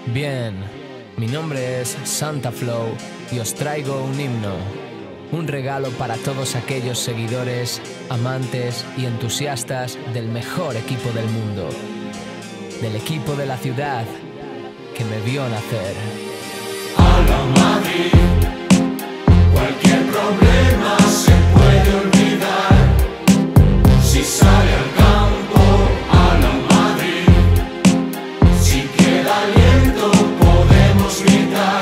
Bien, mi nombre es Santa Flow y os traigo un himno, un regalo para todos aquellos seguidores, amantes y entusiastas del mejor equipo del mundo, del equipo de la ciudad que me vio nacer. A la Madrid, cualquier problema se puede olvidar si sale al campo. A la Madrid, si queda aliento podemos gritar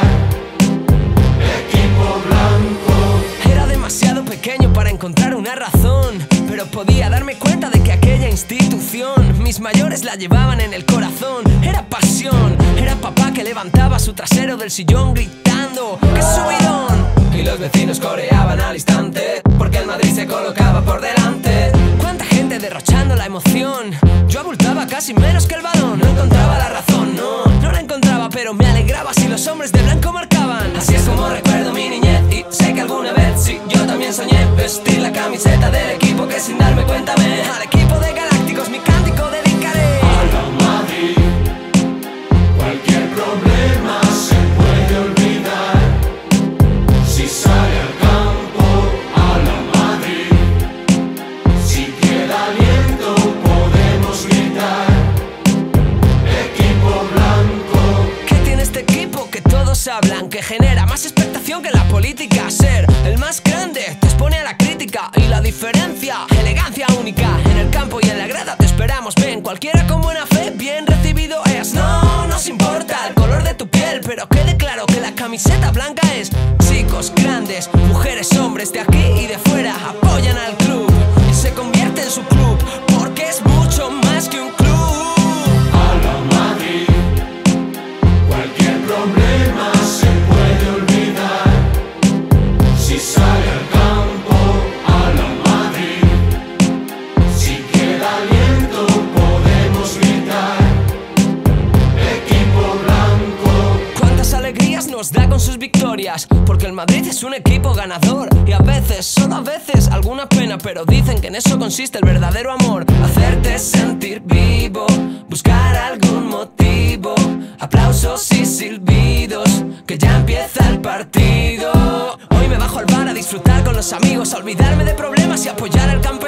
equipo blanco. Era demasiado pequeño para encontrar una razón, pero podía darme cuenta de que aquella institución mis mayores la llevaban en el corazón. Era pasión, era papá que levantaba su trasero del sillón gritando ¡qué subidón! Y los vecinos coreaban al instante porque el Madrid se colocaba por delante. Cuánta gente derrochando la emoción, yo abultaba casi menos que el balón. No encontraba la razón, no la encontraba, pero me alegraba si los hombres de blanco marcaban. Así es como recuerdo mi niñez y sé que alguna vez sí, yo también soñé vestir la camiseta del equipo que sin darme cuenta me... Al equipo de galácticos mi cántico dedicaré. A la Madrid, cualquier problema se puede olvidar si sale al campo. A la Madrid, si queda aliento podemos gritar equipo blanco. ¿Qué tiene este equipo que todos hablan? Que genera más expectación que la política. Ser el más grande te expone a la crítica y la diferencia, elegancia única. En el campo y en la grada te esperamos. Ven, cualquiera con buena fe, bien recibido es. No nos importa el color de tu piel, pero quede claro que la camiseta blanca es. Chicos grandes, mujeres, hombres de aquí y de fuera apoyan al club y se convierte en su club porque es mucho más que un club. A la Madrid, cualquier problema se puede olvidar si sale al campo. A la Madrid, si queda aliento podemos gritar equipo blanco. Cuántas alegrías nos da con sus victorias, porque el Madrid es un equipo ganador. Y a veces, solo a veces, alguna pena, pero dicen que en eso consiste el verdadero amor. Hacerte sentir vivo, buscar algún motivo, aplausos y silbidos, que ya empieza el partido. Hoy me bajo al bar a disfrutar con los amigos, a olvidarme de problemas y apoyar al campeón.